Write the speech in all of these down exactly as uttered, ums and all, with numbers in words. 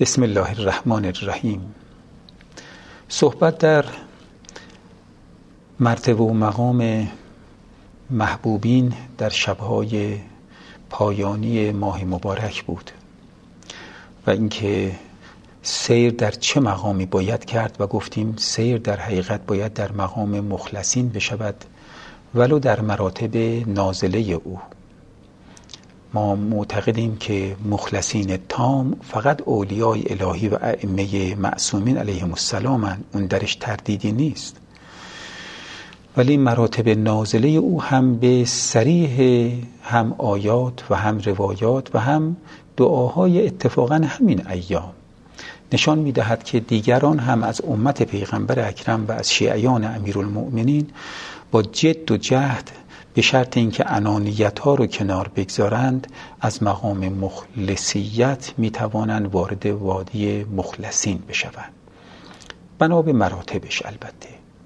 بسم الله الرحمن الرحیم. صحبت در مرتبه و مقام محبوبین در شبهای پایانی ماه مبارک بود و اینکه سیر در چه مقامی باید کرد و گفتیم سیر در حقیقت باید در مقام مخلصین بشود ولو در مراتب نازله او. ما معتقدیم که مخلصین تام فقط اولیای الهی و ائمه معصومین علیهم السلام، اون درش تردیدی نیست، ولی مراتب نازله او هم به صریح هم آیات و هم روایات و هم دعاهای اتفاقا همین ایام نشان می‌دهد که دیگران هم از امت پیغمبر اکرم و از شیعیان امیرالمؤمنین با جد و جهد به شرط اینکه انانیت ها رو کنار بگذارند از مقام مخلصیت میتوانند وارد وادی مخلصین بشوند، بنا به مراتبش البته.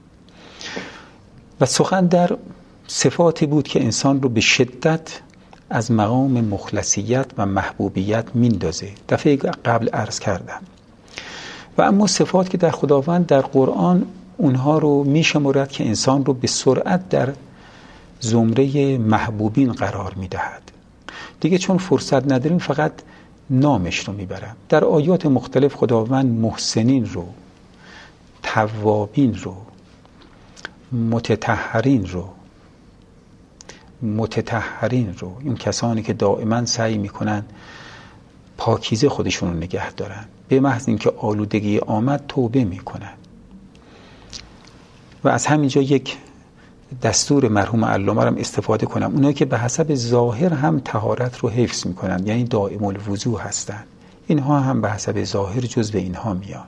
و سخن در صفاتی بود که انسان رو به شدت از مقام مخلصیت و محبوبیت میندازه. دفعه قبل عرض کردم. و اما صفات که در خداوند در قرآن اونها رو میشمرد که انسان رو به سرعت در زمره محبوبین قرار میدهد. دیگه چون فرصت نداریم فقط نامش رو میبرم. در آیات مختلف خداوند محسنین رو، توابین رو، متطهرین رو متطهرین رو این کسانی که دائما سعی میکنن پاکیزه خودشون رو نگه دارن، به محض اینکه آلودگی آمد توبه میکنن. و از همینجا یک دستور مرحوم علامه رو استفاده کنم، اونایی که به حسب ظاهر هم طهارت رو حفظ میکنن، یعنی دائم الوضو هستن، اینها هم به حسب ظاهر جزو اینها میان.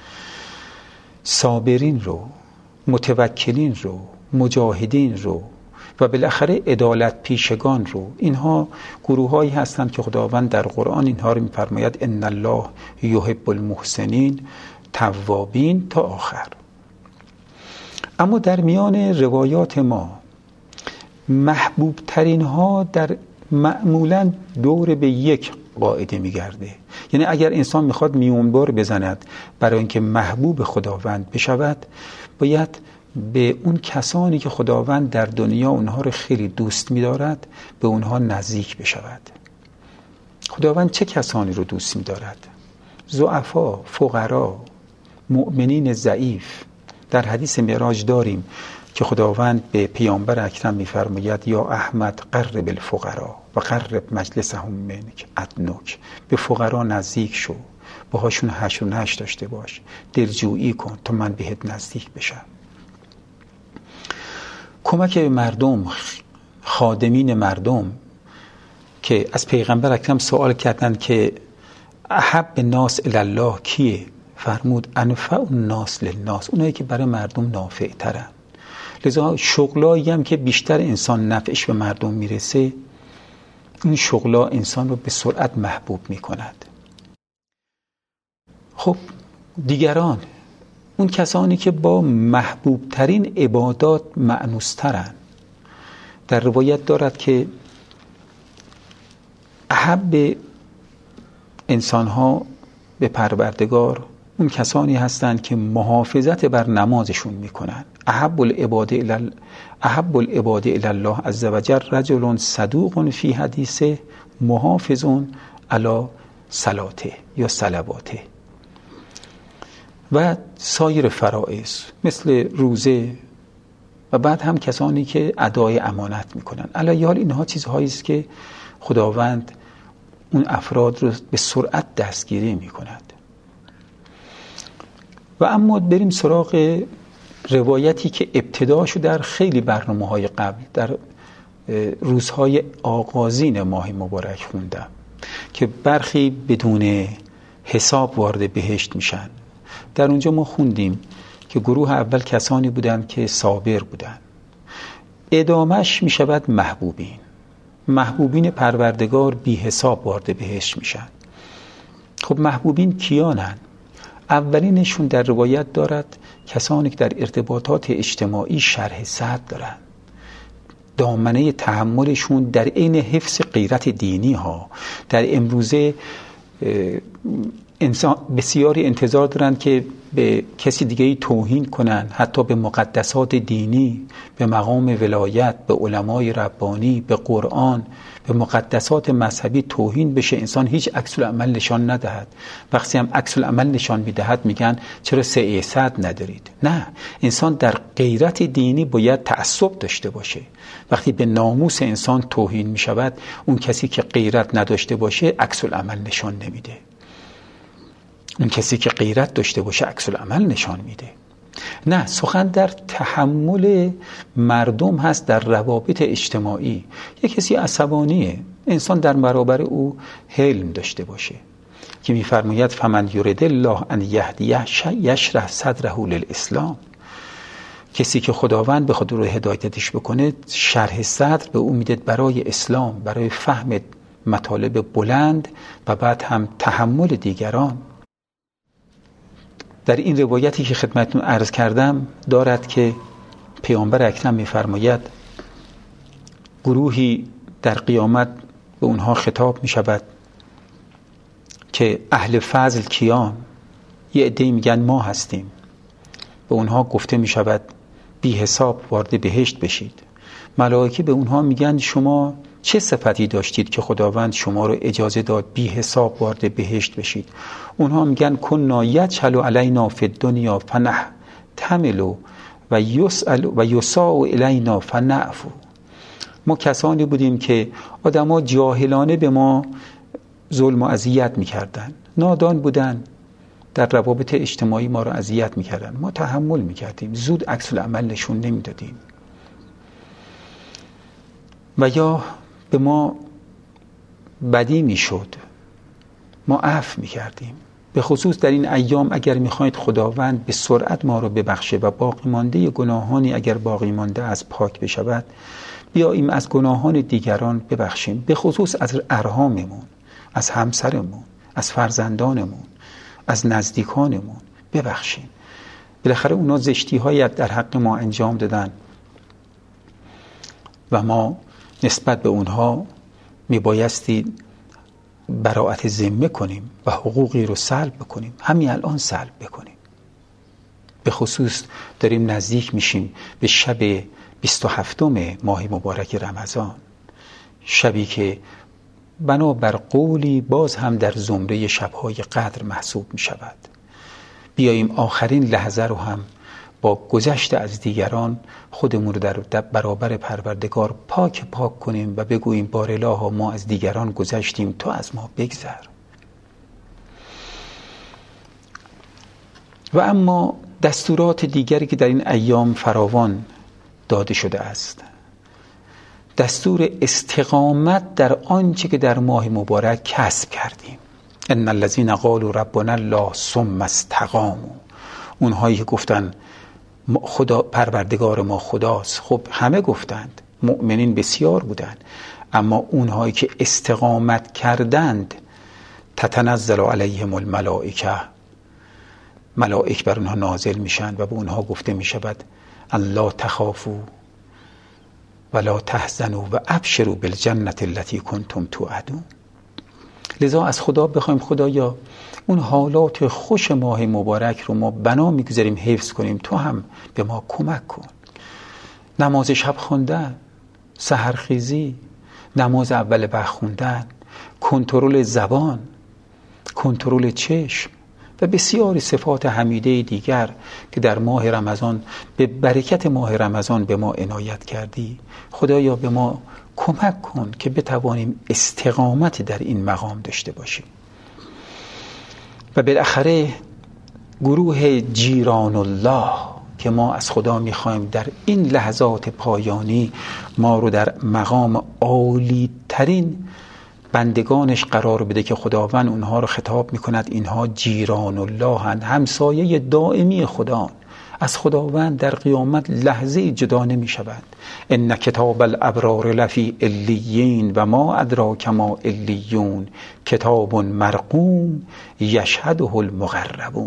صابرین رو، متوکلین رو، مجاهدین رو و بالاخره عدالت پیشگان رو، اینها گروهایی هستند که خداوند در قرآن اینها رو میفرماید ان الله یحب المحسنین، توابین تا آخر. اما در میان روایات ما محبوب ترین ها در معمولا دور به یک قاعده میگرده. یعنی اگر انسان میخواد میونبار بزند برای اینکه محبوب خداوند بشود، باید به اون کسانی که خداوند در دنیا اونها رو خیلی دوست می‌دارد به اونها نزدیک بشود. خداوند چه کسانی رو دوست می‌دارد؟ ضعفا، فقرا، مؤمنین ضعیف. در حدیث معراج داریم که خداوند به پیامبر اکرم می‌فرماید یا احمد قرب الفقرا و قرب مجلسهم منک ادنک. به فقرا نزدیک شو، باهاشون حشر و نشر داشته باش، دلجویی کن تا من بهت نزدیک بشم. کمک مردم، خادمین مردم که از پیغمبر اکرم سوال کردند که احب الناس الی الله کیه؟ فرمود انفع الناس للناس، اونایی که برای مردم نافع ترن. لذا شغلایی هم که بیشتر انسان نفعش به مردم میرسه، این شغلا انسان رو به سرعت محبوب میکند. خب دیگران، اون کسانی که با محبوب ترین عبادات مأنوس ترن، در روایت دارد که احب انسانها به پروردگار اون کسانی هستند که محافظت بر نمازشون میکنن. احب العباده الی احب العباده الی الله عز وجل رجل صدوق فی حدیثه محافظ علی صلاته یا صلواته و سایر فرائض مثل روزه و بعد هم کسانی که ادای امانت میکنن. علی حال اینها چیزهایی است که خداوند اون افراد رو به سرعت دستگیری میکند. و اما بریم سراغ روایتی که ابتداشو در خیلی برنامه‌های قبل در روزهای آغازین ماه مبارک خوندم که برخی بدون حساب وارد بهشت میشن. در اونجا ما خوندیم که گروه اول کسانی بودند که صابر بودند، ادامش می شود محبوبین. محبوبین پروردگار بی حساب وارد بهشت میشن. خب محبوبین کیانن؟ اولینشون در روایت دارد کسانی که در ارتباطات اجتماعی شرح صدر دارن، دامنه تحملشون در عین حفظ غیرت دینی ها در امروزه انسان بسیاری انتظار دارند که به کسی دیگه توهین کنن، حتی به مقدسات دینی، به مقام ولایت، به علمای ربانی، به قرآن، به مقدسات مذهبی توهین بشه، انسان هیچ عکس العمل نشان ندهد. وقتی هم عکس العمل نشان میدهد میگن چرا سیاست ندارید؟ نه، انسان در غیرت دینی باید تعصب داشته باشه. وقتی به ناموس انسان توهین میشود، اون کسی که غیرت نداشته باشه عکس العمل نشان نمیده. اون کسی که غیرت داشته باشه عکس العمل نشان میده. نه، سخن در تحمل مردم هست، در روابط اجتماعی. یک کسی عصبانیه، انسان در برابر او حلم داشته باشه که میفرماید فمن یرید الله ان یهدیه یشرح صدره للاسلام. کسی که خداوند به خود رو هدایتش بکنه، شرح صدر به او میده برای اسلام، برای فهم مطالب بلند و بعد هم تحمل دیگران. در این روایتی که خدمتتون عرض کردم دارد که پیامبر اکرم می‌فرماید گروهی در قیامت به اونها خطاب می شود که اهل فضل کیان؟ یه عده‌ای میگن ما هستیم. به اونها گفته می شود بی حساب وارد بهشت بشید. ملائکه به اونها میگن شما چه صفتی داشتید که خداوند شما رو اجازه داد بی حساب وارد بهشت بشید؟ اونها میگن کنا یجهل علینا فی الدنیا فنحتمل و یسأل و یساء الینا فنعفو. ما کسانی بودیم که آدما جاهلانه به ما ظلم و اذیت میکردن، نادان بودن، در روابط اجتماعی ما رو اذیت میکردن، ما تحمل میکردیم، زود عکس العمل نشون نمیدادیم. و یا به ما بدی میشد، ما عفو میکردیم. به خصوص در این ایام اگر میخواید خداوند به سرعت ما رو ببخشه و باقی مانده گناهانی اگر باقی مانده از پاک بشود، بیاییم از گناهان دیگران ببخشیم، به خصوص از ارحاممون، از همسرمون، از فرزندانمون، از نزدیکانمون ببخشیم. بالاخره اونا زشتی هایی در حق ما انجام دادن و ما نسبت به اونها میبایستی براءت ذمه کنیم و حقوقی رو سلب بکنیم، همین الان سلب بکنیم. به خصوص داریم نزدیک میشیم به شب بیست و هفتم ماه مبارک رمضان، شبی که بنابر قولی باز هم در زمره شبهای قدر محسوب می شود. بیاییم آخرین لحظه رو هم با گذشت از دیگران خودمون رو در برابر پروردگار پاک پاک کنیم و بگوییم بار الها ما از دیگران گذشتیم، تو از ما بگذر. و اما دستورات دیگری که در این ایام فراوان داده شده است، دستور استقامت در آنچه که در ماه مبارک کسب کردیم. ان الذين قالوا ربنا الله ثم استقاموا، اونهایی که گفتن خدا پروردگار ما خداست. خب همه گفتند، مؤمنین بسیار بودند، اما اونهایی که استقامت کردند تتنزل علیهم الملائکه، ملائک بر اونها نازل میشن و به اونها گفته میشود الله تخافوا ولا تحزنوا و ابشروا بالجنة التي کنتم توعدون. لذا از خدا بخوایم خدایا اون حالات خوش ماه مبارک رو ما بنا میگذاریم حفظ کنیم، تو هم به ما کمک کن. نماز شب خوندن، سحرخیزی، نماز اول وقت خوندن، کنترل زبان، کنترل چشم و بسیاری صفات حمیده دیگر که در ماه رمضان به برکت ماه رمضان به ما عنایت کردی. خدایا به ما کمک کن که بتوانیم استقامت در این مقام داشته باشیم. و بالاخره گروه جیران الله که ما از خدا میخوایم در این لحظات پایانی ما رو در مقام عالی ترین بندگانش قرار بده که خداوند اونها رو خطاب میکند اینها جیران الله هستند، همسایه دائمی خدا، از خداوند در قیامت لحظه جدا نمی شود. ان کتاب الابرار لفی علیین و ما ادراک ما علیون کتاب مرقوم یشهده المقربون.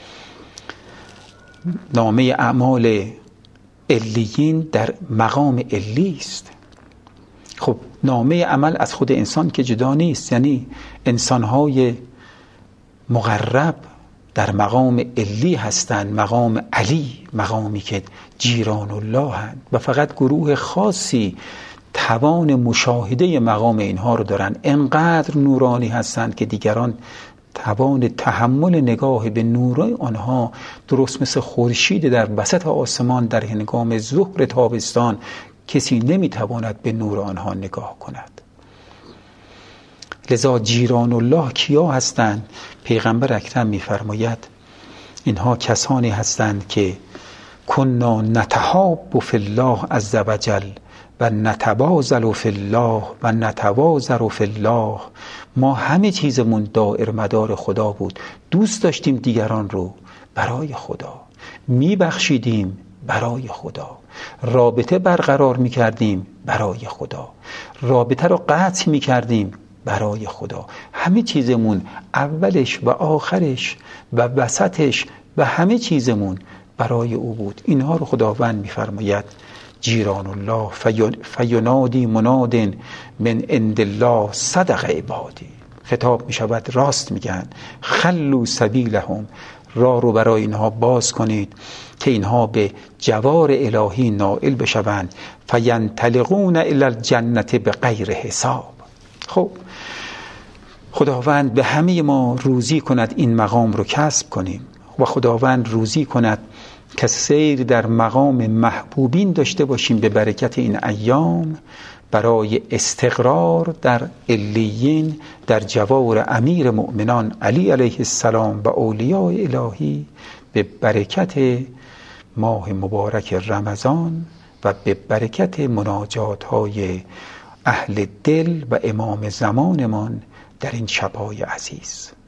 نامه اعمال علیین در مقام علی است. خب نامه عمل از خود انسان که جدا نیست، یعنی انسانهای مقرب در مقام علی هستند، مقام علی، مقامی که جیران الله هستند و فقط گروه خاصی توان مشاهده مقام اینها رو دارن. انقدر نورانی هستند که دیگران توان تحمل نگاه به نور آنها درست مثل خورشید در وسط آسمان در هنگام ظهر تابستان کسی نمیتواند به نور آنها نگاه کند. لذا جیران الله کیا هستند؟ پیغمبر اکرم میفرماید اینها کسانی هستند که کنا نتحاب فی الله عز وجل و نتبازل فی الله و نتوازر فی الله. ما همه چیزمون دائر مدار خدا بود، دوست داشتیم دیگران رو برای خدا، میبخشیدیم برای خدا، رابطه برقرار میکردیم برای خدا، رابطه رو قطع میکردیم برای خدا. همه چیزمون اولش و آخرش و وسطش و همه چیزمون برای او بود. اینها رو خداوند میفرماید جیران الله فینادی مناد من عند الله صدق عبادی. خطاب می شود، راست میگن، خلو سبیلهم، راه رو برای اینها باز کنید که اینها به جوار الهی نائل بشوند. فینطلقون الی الجنة بغیر حساب. خب خداوند به همه ما روزی کند این مقام رو کسب کنیم و خداوند روزی کند که سیر در مقام محبوبین داشته باشیم به برکت این ایام، برای استقرار در علیین در جوار امیر مؤمنان علی علیه السلام و اولیاء الهی، به برکت ماه مبارک رمضان و به برکت مناجات های اهل دل و امام زمانمان در این شب‌های عزیز.